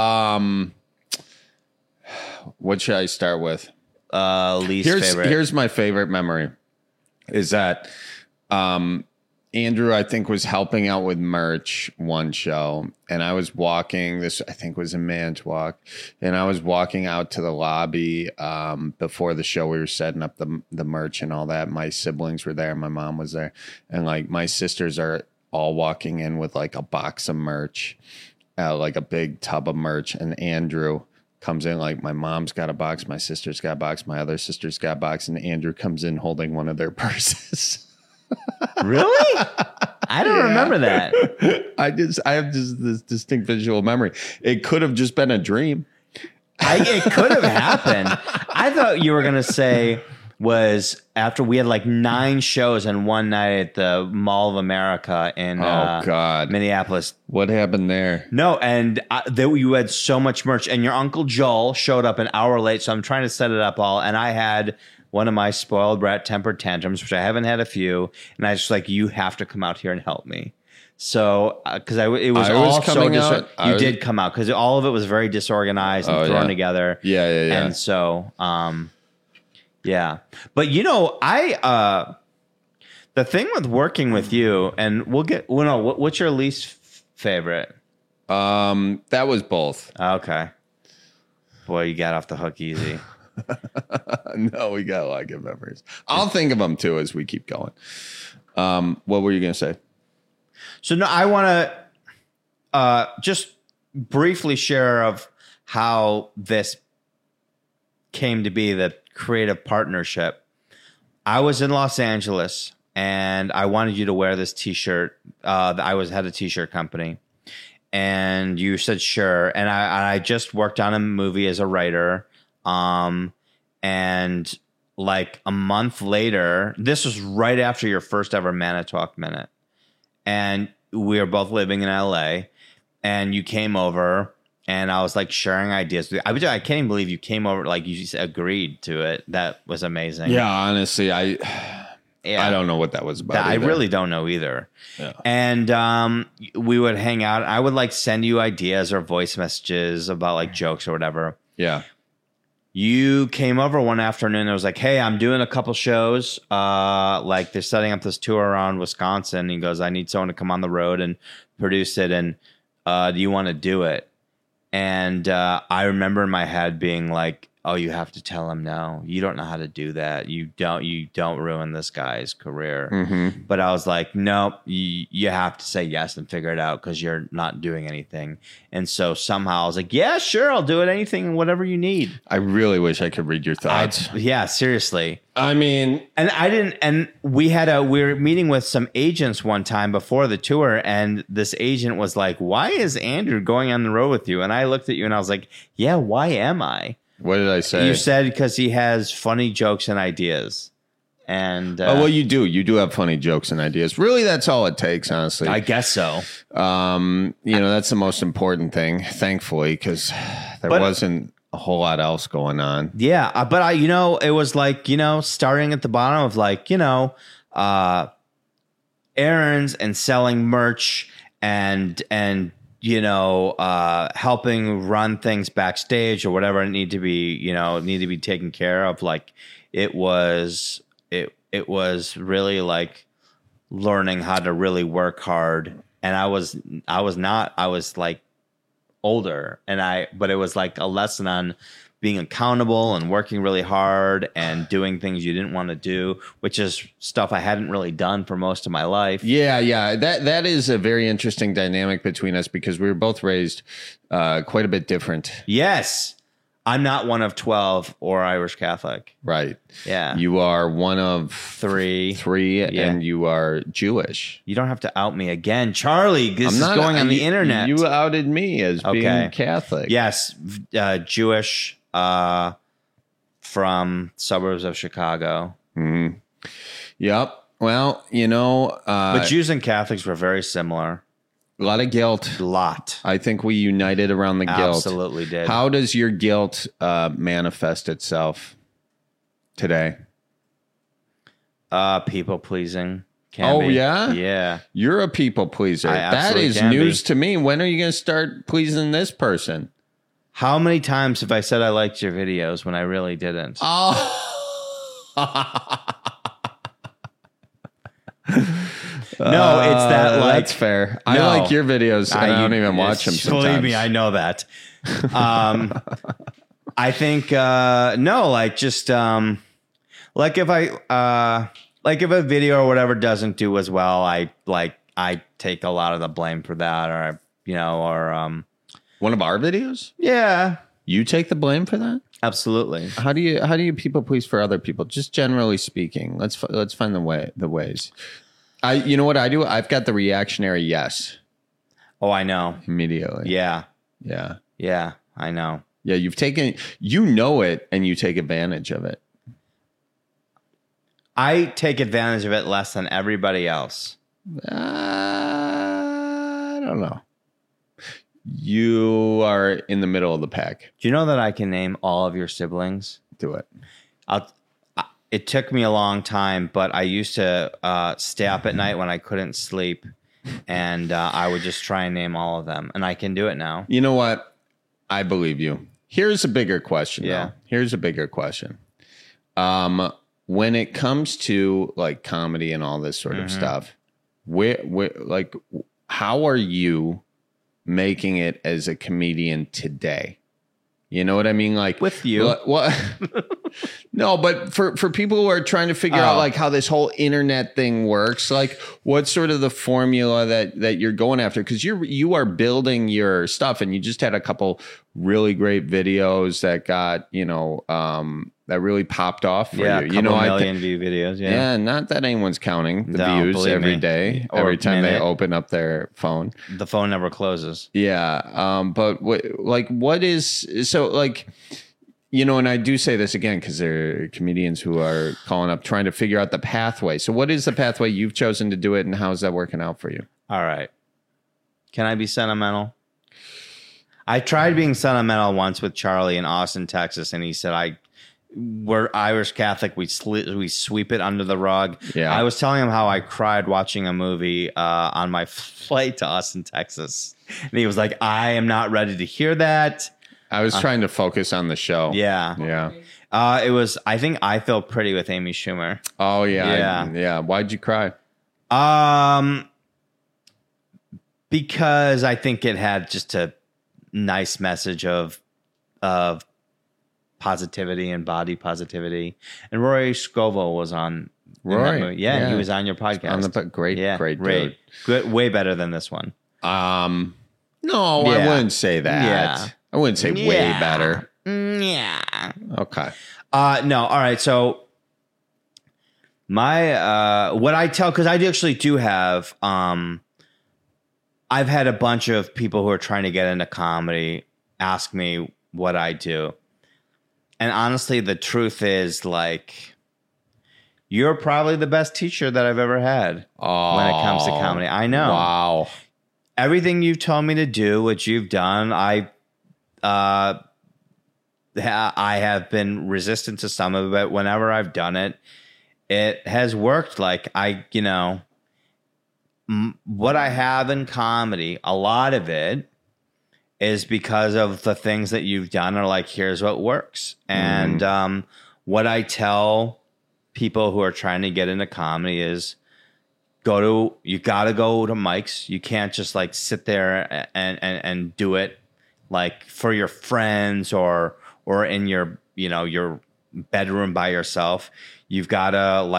What should I start with? Least favorite. Here's my favorite memory. Is that Andrew, I think, was helping out with merch one show, and I was walking, this I think was in Manitowoc, and I was walking out to the lobby before the show. We were setting up the merch and all that. My siblings were there, my mom was there, and like my sisters are all walking in with like a box of merch, like a big tub of merch, and Andrew comes in, like my mom's got a box, my sister's got a box, my other sister's got a box, and Andrew comes in holding one of their purses. Really? I don't remember that. I have just this distinct visual memory. It could have just been a dream. It could have happened. I thought you were going to say was after we had like 9 shows in one night at the Mall of America in Minneapolis. What happened there? No, and you had so much merch, and your Uncle Joel showed up an hour late, so I'm trying to set it up all, and I had one of my spoiled brat temper tantrums, which I haven't had a few, and I was just like, you have to come out here and help me. So, because it was all so you did come out, because all of it was very disorganized and thrown together. Yeah. And so, yeah. But you know, the thing with working with you, and what's your least favorite? That was both. Okay. Boy, you got off the hook easy. No, we got a lot of good memories. I'll think of them too as we keep going. What were you going to say? So no, I want to just briefly share of how this came to be, the creative partnership. I was in Los Angeles and I wanted you to wear this t-shirt. Had a t-shirt company, and you said sure. And I just worked on a movie as a writer. And like a month later, this was right after your first ever Manitalk Minute. And we were both living in LA, and you came over, and I was like sharing ideas with you. I can't even believe you came over, like you just agreed to it. That was amazing. Yeah, honestly, I don't know what that was about. I really don't know either. Yeah. And we would hang out. I would like send you ideas or voice messages about like jokes or whatever. Yeah. You came over one afternoon and was like, hey, I'm doing a couple shows. Like they're setting up this tour around Wisconsin. He goes, I need someone to come on the road and produce it. And do you want to do it? And I remember in my head being like, oh, you have to tell him no. You don't know how to do that. You don't ruin this guy's career. Mm-hmm. But I was like, nope, you have to say yes and figure it out because you're not doing anything. And so somehow I was like, yeah, sure, I'll do it. Anything, whatever you need. I really wish I could read your thoughts. Yeah, seriously. I mean, and we were meeting with some agents one time before the tour, and this agent was like, why is Andrew going on the road with you? And I looked at you and I was like, yeah, why am I? What did I say? You said because he has funny jokes and ideas. And well, you do. You do have funny jokes and ideas. Really, that's all it takes, honestly. I guess so. That's the most important thing, thankfully, because there wasn't a whole lot else going on. Yeah, but it was like, starting at the bottom of like, errands and selling merch and helping run things backstage or whatever need to be taken care of. Like it was really like learning how to really work hard. And I was like older but it was like a lesson on being accountable and working really hard and doing things you didn't want to do, which is stuff I hadn't really done for most of my life. Yeah. That is a very interesting dynamic between us because we were both raised quite a bit different. Yes. I'm not one of 12 or Irish Catholic. Right. Yeah. You are one of three, yeah. And you are Jewish. You don't have to out me again. Charlie, this is going on the internet. You outed me as being Catholic. Yes. Jewish. From suburbs of Chicago. Mm-hmm. Yep. Well, but Jews and Catholics were very similar. A lot of guilt. A lot. I think we united around the guilt. Absolutely did. How does your guilt manifest itself today? People pleasing. Yeah? Yeah. You're a people pleaser. That is news to me. When are you going to start pleasing this person? How many times have I said I liked your videos when I really didn't? Oh. No, it's that like... That's fair. I like your videos. I don't even watch them sometimes. Believe me, I know that. I think, if a video or whatever doesn't do as well, I take a lot of the blame for that one of our videos? Yeah. You take the blame for that? Absolutely. How do you people please for other people? Just generally speaking, let's find the ways. You know what I do? I've got the reactionary yes. Oh, I know. Immediately. Yeah. Yeah. Yeah, I know. Yeah, you've taken, it and you take advantage of it. I take advantage of it less than everybody else. I don't know. You are in the middle of the pack. Do you know that I can name all of your siblings? Do it. It took me a long time, but I used to stay up at night when I couldn't sleep, and I would just try and name all of them, and I can do it now. You know what? I believe you. Here's a bigger question. Yeah. Though. Here's a bigger question. When it comes to like comedy and all this sort of stuff, how are you making it as a comedian today? You know what I mean? Like with you. What? No, but for people who are trying to figure out like how this whole internet thing works, like what's sort of the formula that you're going after? Because you are building your stuff, and you just had a couple really great videos that got that really popped off for you. A couple million view videos. Yeah, not that anyone's counting the views every day, every time they open up their phone. The phone never closes. Yeah, but what is so like? And I do say this again because there are comedians who are calling up trying to figure out the pathway. So what is the pathway you've chosen to do it, and how is that working out for you? All right. Can I be sentimental? I tried being sentimental once with Charlie in Austin, Texas, and he said, we're Irish Catholic. We sweep it under the rug. Yeah. I was telling him how I cried watching a movie on my flight to Austin, Texas. And he was like, I am not ready to hear that. I was trying to focus on the show. Yeah. Yeah. It was, I think, I Feel Pretty with Amy Schumer. Oh, yeah. Yeah. Why'd you cry? Because I think it had just a nice message of positivity and body positivity. And Rory Scovel was on that movie. Yeah, he was on your podcast. On the great dude. Good, way better than this one. No, I wouldn't say that. Yeah. I wouldn't say way better. Yeah. Okay. No. All right. So my what I tell, because I actually do have I've had a bunch of people who are trying to get into comedy ask me what I do. And honestly, the truth is, like, you're probably the best teacher that I've ever had when it comes to comedy. I know. Wow. Everything you've told me to do, what you've done, I have been resistant to some of it. Whenever I've done it, it has worked. Like, what I have in comedy, a lot of it is because of the things that you've done are like, here's what works. And what I tell people who are trying to get into comedy is you got to go to mics. You can't just like sit there and do it like for your friends or in your, your bedroom by yourself. You've got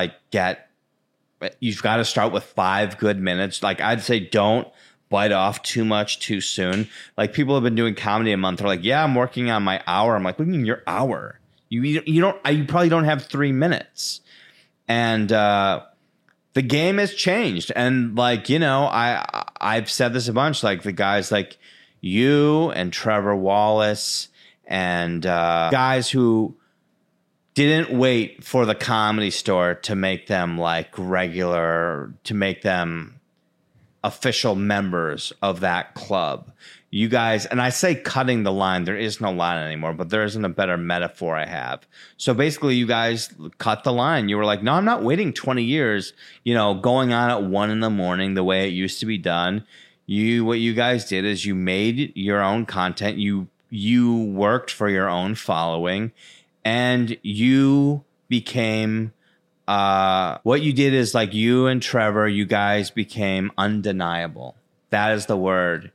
to start with 5 good minutes. Like, I'd say don't bite off too much too soon. Like, people have been doing comedy a month. They're like, yeah, I'm working on my hour. I'm like, what do you mean your hour? You probably don't have 3 minutes. And the game has changed. And like, I've said this a bunch, like the guys like you and Trevor Wallace and guys who didn't wait for the Comedy Store to make them like regular, to make them official members of that club. You guys, and I say cutting the line, there is no line anymore, but there isn't a better metaphor I have. So basically you guys cut the line. You were like, no, I'm not waiting 20 years, going on at 1 a.m. the way it used to be done. What you guys did is you made your own content. You worked for your own following, and you became what you did is like you and Trevor, you guys became undeniable. That is the word.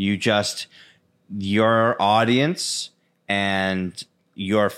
Your audience and your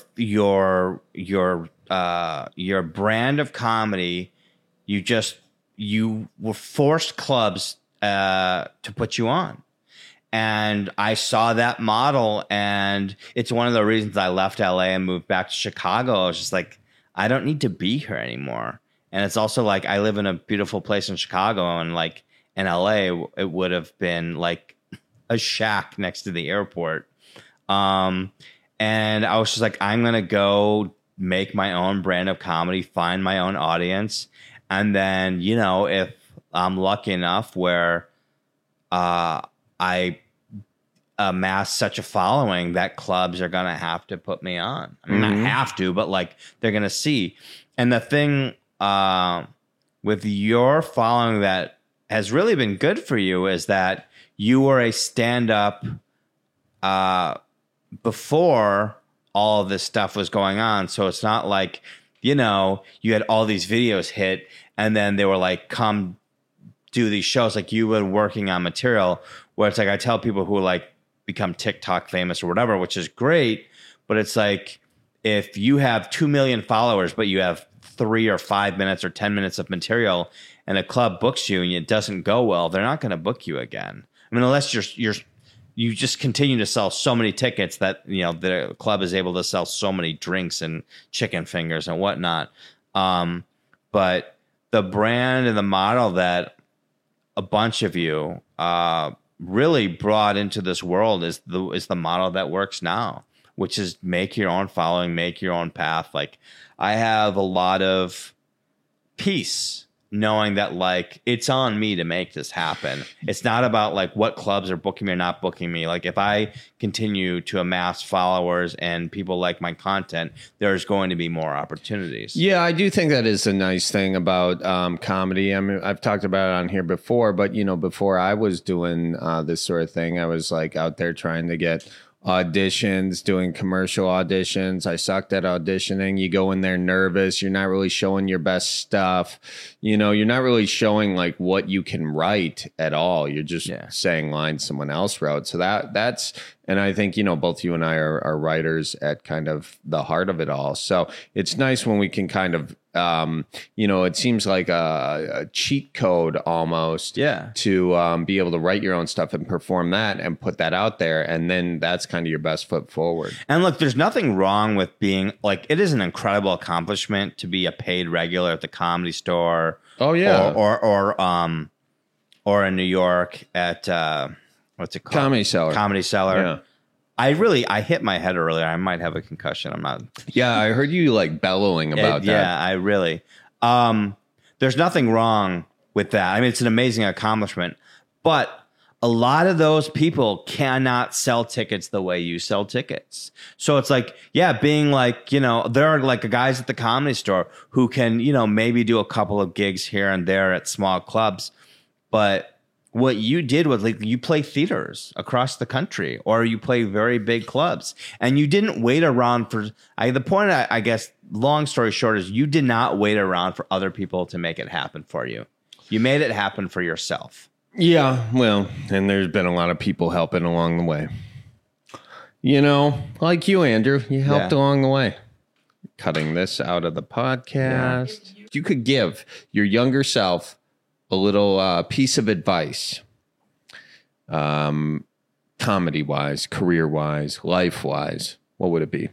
brand of comedy, you were forced clubs to put you on. And I saw that model, and it's one of the reasons I left LA and moved back to Chicago. I was just like, I don't need to be here anymore. And it's also like, I live in a beautiful place in Chicago, and like in LA, it would have been like a shack next to the airport. And I was just like, I'm going to go make my own brand of comedy, find my own audience. And then, if I'm lucky enough where I amass such a following that clubs are going to have to put me on. I mean, not have to, but like they're going to see. And the thing with your following that has really been good for you is that you were a stand-up before all of this stuff was going on. So it's not like, you had all these videos hit and then they were like, come do these shows. Like, you were working on material where it's like, I tell people who like become TikTok famous or whatever, which is great. But it's like, if you have 2 million followers, but you have 3 or 5 minutes or 10 minutes of material and a club books you and it doesn't go well, they're not going to book you again. I mean, unless you just continue to sell so many tickets that, the club is able to sell so many drinks and chicken fingers and whatnot. But the brand and the model that a bunch of you really brought into this world is the model that works now. which is make your own following, make your own path. Like, I have a lot of peace knowing that, like, it's on me to make this happen. It's not about like what clubs are booking me or not booking me. Like, if I continue to amass followers and people like my content, there's going to be more opportunities. Yeah, I do think that is a nice thing about comedy. I mean, I've talked about it on here before, but you know, before I was doing this sort of thing, I was like out there trying to get auditions, doing commercial auditions. I sucked at auditioning. You go in there nervous. You're not really showing your best stuff. You know, you're not really showing like what you can write at all. You're just saying lines someone else wrote. So that's, and I think, you know, both you and I are writers at kind of the heart of it all. So it's nice when we can kind of, you know, it seems like a cheat code almost to be able to write your own stuff and perform that and put that out there. And then that's kind of your best foot forward. And look, there's nothing wrong with being like, it is an incredible accomplishment to be a paid regular at the Comedy Store. Oh yeah. Or in New York at, what's it called? Comedy Cellar. Comedy Cellar. Yeah. I hit my head earlier. I might have a concussion. I'm not. Yeah, I heard you like bellowing about that. Yeah, I really. There's nothing wrong with that. I mean, it's an amazing accomplishment, but a lot of those people cannot sell tickets the way you sell tickets. So it's like, yeah, being like, you know, there are like guys at the Comedy Store who can, you know, maybe do a couple of gigs here and there at small clubs, but what you did was like you play theaters across the country, or you play very big clubs, and you didn't wait around for. The point, I guess, long story short, is you did not wait around for other people to make it happen for you. You made it happen for yourself. Yeah, well, and there's been a lot of people helping along the way. You know, like you, Andrew, you helped along the way. Cutting this out of the podcast. Yeah. You could give your younger self a little piece of advice, comedy-wise, career-wise, life-wise. What would it be?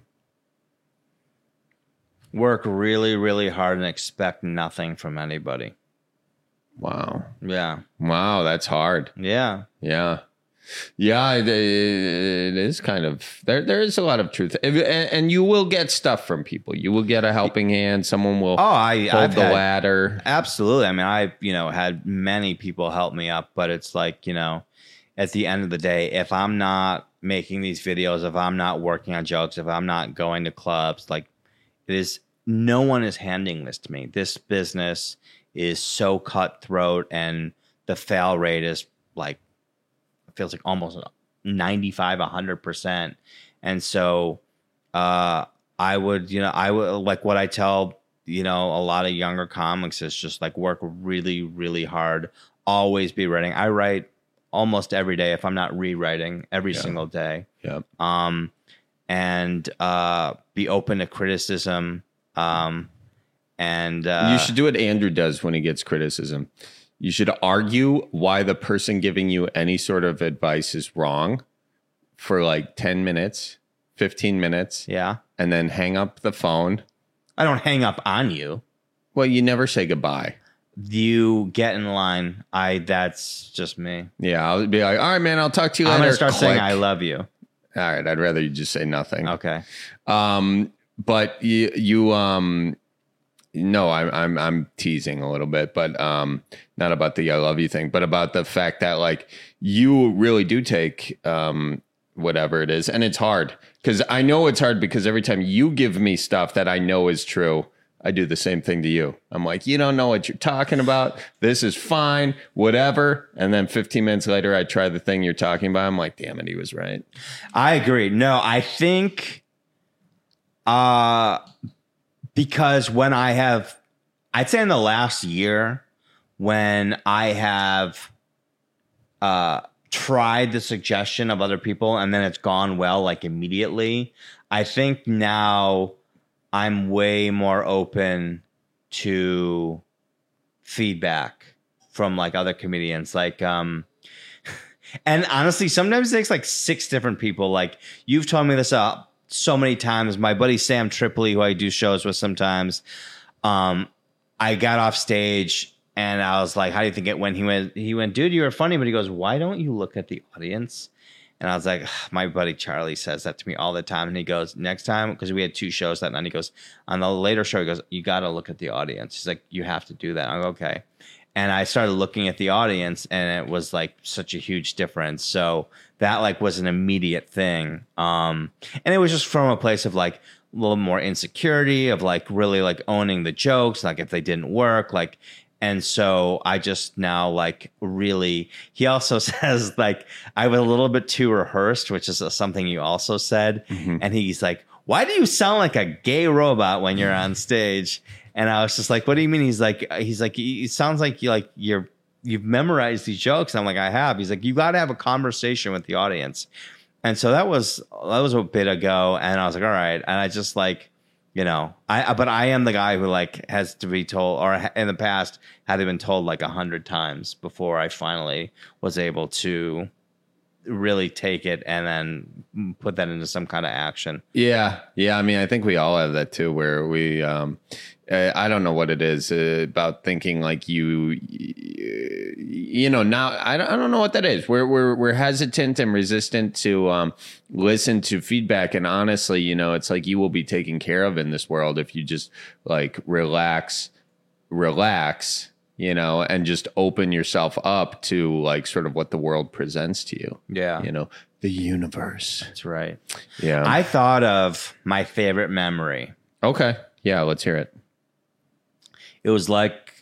Work really, really hard and expect nothing from anybody. Wow. Yeah. Wow, that's hard. Yeah. Yeah. Yeah, it is kind of, there is a lot of truth. And you will get stuff from people. You will get a helping hand. Someone will hold the ladder. Absolutely. I mean, I, you know, had many people help me up, but it's like, you know, at the end of the day, if I'm not making these videos, if I'm not working on jokes, if I'm not going to clubs, like no one is handing this to me. This business is so cutthroat, and the fail rate is like, feels like almost 95, 100%. And so I would like what I tell, you know, a lot of younger comics is just like work really, really hard. Always be writing. I write almost every day if I'm not rewriting every single day. Yeah. And be open to criticism. And you should do what Andrew does when he gets criticism. You should argue why the person giving you any sort of advice is wrong for like 10 minutes, 15 minutes. Yeah. And then hang up the phone. I don't hang up on you. Well, you never say goodbye. You get in line. That's just me. Yeah. I'll be like, all right, man, I'll talk to you later. I'm going to start saying I love you. All right. I'd rather you just say nothing. Okay. But no, I'm teasing a little bit, but not about the I love you thing, but about the fact that like you really do take whatever it is, and it's hard because I know it's hard because every time you give me stuff that I know is true, I do the same thing to you. I'm like, you don't know what you're talking about. This is fine, whatever. And then 15 minutes later, I try the thing you're talking about. I'm like, damn it, he was right. I agree. No, I think because when I'd say in the last year, when I have tried the suggestion of other people and then it's gone well, like immediately, I think now I'm way more open to feedback from like other comedians. Like, and honestly, sometimes it takes like 6 different people. Like you've told me this so many times. My buddy Sam Tripoli, who I do shows with sometimes, I got off stage and I was like, how do you think it went? He went, dude, you were funny. But he goes, why don't you look at the audience And I was like, my buddy Charlie says that to me all the time. And he goes, next time, because we had 2 shows that night, he goes, on the later show, he goes, you got to look at the audience. He's like, you have to do that. I go, okay. And I started looking at the audience, and it was like such a huge difference. So that like was an immediate thing. And it was just from a place of like a little more insecurity, of like really like owning the jokes, like if they didn't work, like. And so I just now like really, he also says like I was a little bit too rehearsed, which is something you also said. And he's like, why do you sound like a gay robot when you're on stage? And I was just like, what do you mean? He's like, it sounds like you've memorized these jokes. I'm like, I have. He's like, you got to have a conversation with the audience. And so that was a bit ago. And I was like, all right. And I just like, you know, but I am the guy who like has to be told, or in the past had been told like 100 times before I finally was able to really take it and then put that into some kind of action. Yeah. I mean, I think we all have that too, where we, I don't know what it is about thinking like you know, now I don't know what that is. We're hesitant and resistant to listen to feedback. And honestly, you know, it's like you will be taken care of in this world if you just like relax, you know, and just open yourself up to like sort of what the world presents to you. Yeah. You know, the universe. That's right. Yeah. I thought of my favorite memory. Okay. Yeah. Let's hear it. It was like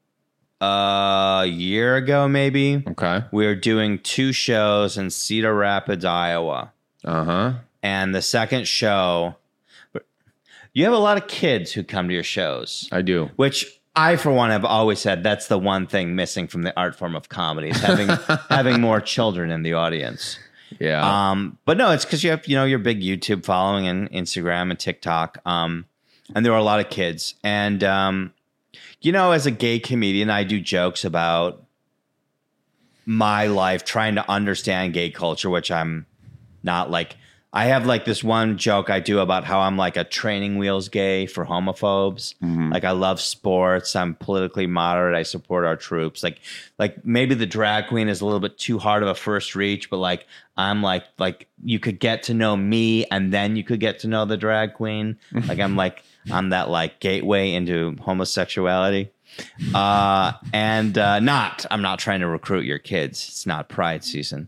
a year ago, maybe. Okay. We were doing 2 shows in Cedar Rapids, Iowa. And the second show, you have a lot of kids who come to your shows. I do. Which I, for one, have always said that's the one thing missing from the art form of comedy is having more children in the audience. Yeah. But no, it's because you have, you know, your big YouTube following and Instagram and TikTok. And there were a lot of kids. And, you know, as a gay comedian, I do jokes about my life trying to understand gay culture, which I'm not like. I have like this one joke I do about how I'm like a training wheels gay for homophobes. Like I love sports. I'm politically moderate. I support our troops. Like maybe the drag queen is a little bit too hard of a first reach, but like I'm like you could get to know me and then you could get to know the drag queen. Like I'm that like gateway into homosexuality. I'm not trying to recruit your kids. It's not Pride season.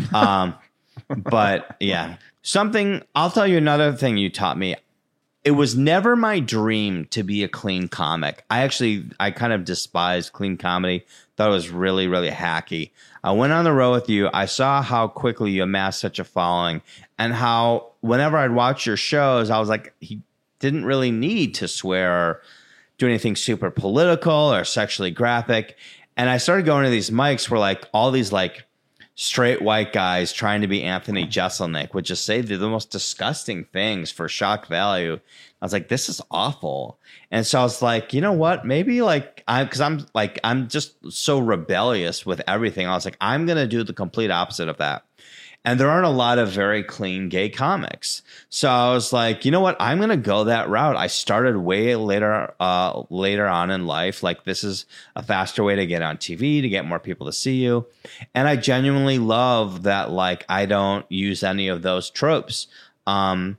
But yeah. I'll tell you another thing you taught me. It was never my dream to be a clean comic. I kind of despised clean comedy. Thought it was really, really hacky. I went on the road with you. I saw how quickly you amassed such a following and how whenever I'd watch your shows, I was like, he didn't really need to swear or do anything super political or sexually graphic. And I started going to these mics where like all these like straight white guys trying to be Anthony Jeselnik would just say the most disgusting things for shock value. I was like, this is awful. And so I was like, you know what? Maybe like I'm just so rebellious with everything. I was like, I'm going to do the complete opposite of that. And there aren't a lot of very clean gay comics. So I was like, you know what? I'm going to go that route. I started way later on in life. Like this is a faster way to get on TV, to get more people to see you. And I genuinely love that, like, I don't use any of those tropes. But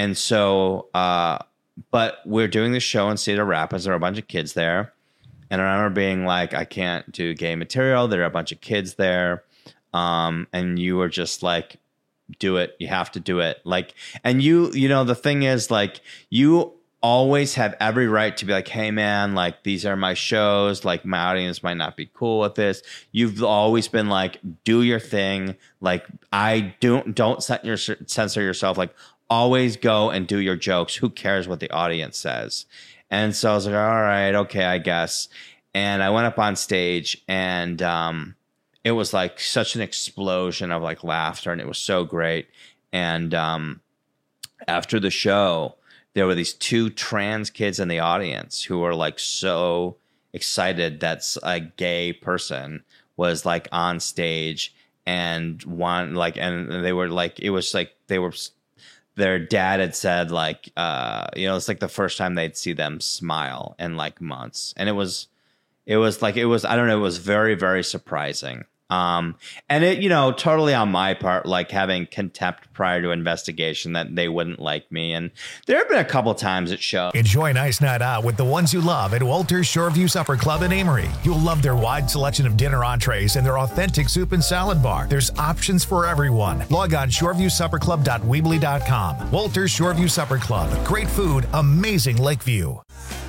we're doing this show in Cedar Rapids. There are a bunch of kids there. And I remember being like, I can't do gay material. There are a bunch of kids there. And you were just like, do it. You have to do it. Like, and you know, the thing is like, you always have every right to be like, hey man, like these are my shows. Like my audience might not be cool with this. You've always been like, do your thing. Like I don't censor yourself. Like always go and do your jokes. Who cares what the audience says? And so I was like, all right, okay, I guess. And I went up on stage and, it was like such an explosion of like laughter and it was so great. And after the show, there were these 2 trans kids in the audience who were like so excited that a gay person was like on stage and they were like, it was like their dad had said like, it's like the first time they'd see them smile in like months. And it was I don't know, it was very, very surprising. And it, totally on my part, like having contempt prior to investigation that they wouldn't like me. And there have been a couple times it showed. Enjoy a nice night out with the ones you love at Walter's Shoreview Supper Club in Amory. You'll love their wide selection of dinner entrees and their authentic soup and salad bar. There's options for everyone. Log on shoreviewsupperclub.weebly.com. Walter's Shoreview Supper Club. Great food, amazing Lakeview.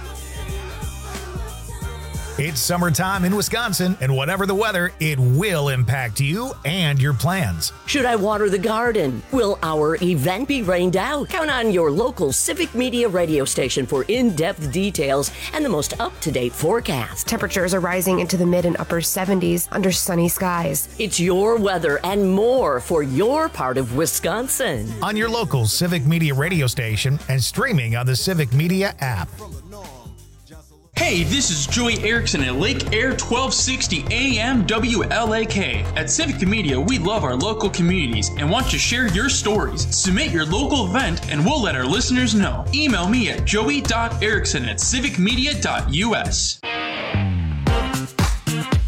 It's summertime in Wisconsin, and whatever the weather, it will impact you and your plans. Should I water the garden? Will our event be rained out? Count on your local Civic Media radio station for in-depth details and the most up-to-date forecast. Temperatures are rising into the mid and upper 70s under sunny skies. It's your weather and more for your part of Wisconsin. On your local Civic Media radio station and streaming on the Civic Media app. Hey, this is Joey Erickson at Lake Air 1260 AM WLAK. At Civic Media, we love our local communities and want to share your stories. Submit your local event and we'll let our listeners know. Email me at joey.erickson@civicmedia.us.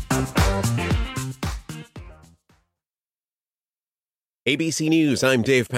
ABC News, I'm Dave